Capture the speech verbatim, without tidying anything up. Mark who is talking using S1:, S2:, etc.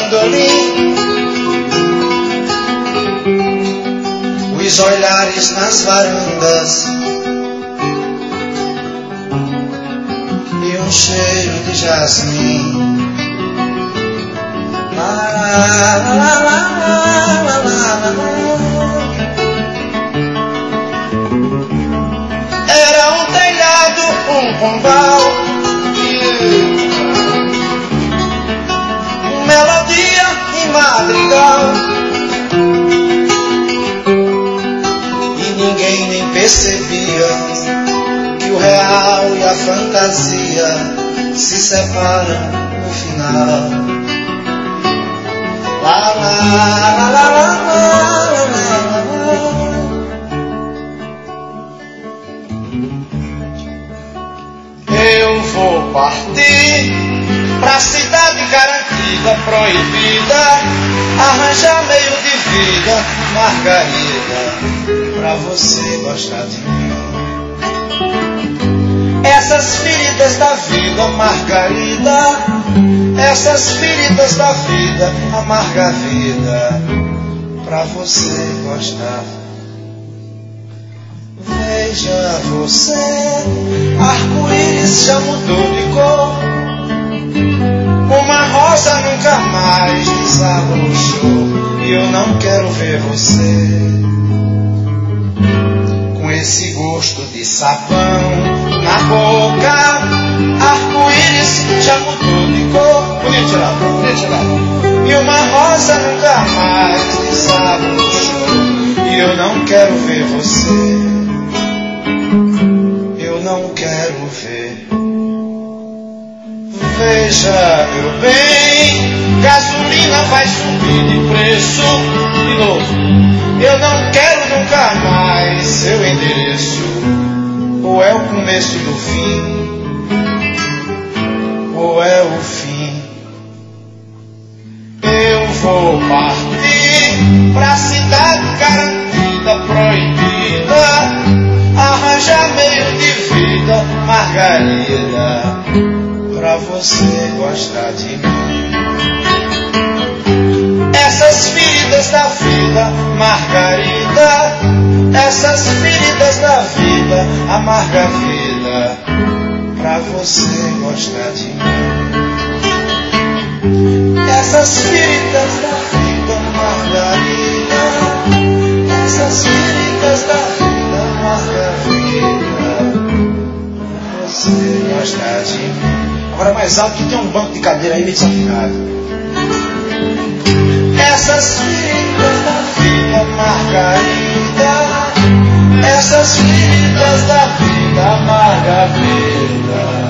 S1: bandolim, os olhares nas varandas e um cheiro de jasmim. La, la, la, la, la, la, la, la. Era um telhado, um pombal, melodia e madrigal, e ninguém nem percebia que o real e a fantasia se separam no final. La, la, la, la, la, la, la, la. Eu vou partir pra cidade garantida, proibida, arranjar meio de vida, Margarida, pra você gostar de mim. Essas feridas da vida, Margarida, essas feridas da vida, amarga a vida, pra você gostar. Veja você, arco-íris já mudou de cor, uma rosa nunca mais desabrochou, e eu não quero ver você com esse gosto de sabão na boca. Arco-íris já mudou de cor, bonito tirar, bonito tirar, e uma rosa nunca mais desabrochou, e eu não quero ver você, eu não quero ver. Veja, meu bem, gasolina vai subir de preço de novo. Eu não quero nunca mais seu endereço. Ou é o começo do fim, ou é o fim. Eu vou partir pra cidade garantida, proibida, arranjar meio de vida, Margarida, pra você gostar de mim. Essas feridas da vida, Margarida, essas feridas da vida, amarga a vida, pra você gostar de mim. Essas feridas da vida, Margarida, essas feridas da vida, amarga a vida, pra você gostar de mim. Agora mais alto que tem um banco de cadeira aí meio desafinado. Essas feridas da vida, Margarida, essas feridas da vida, amarga a vida,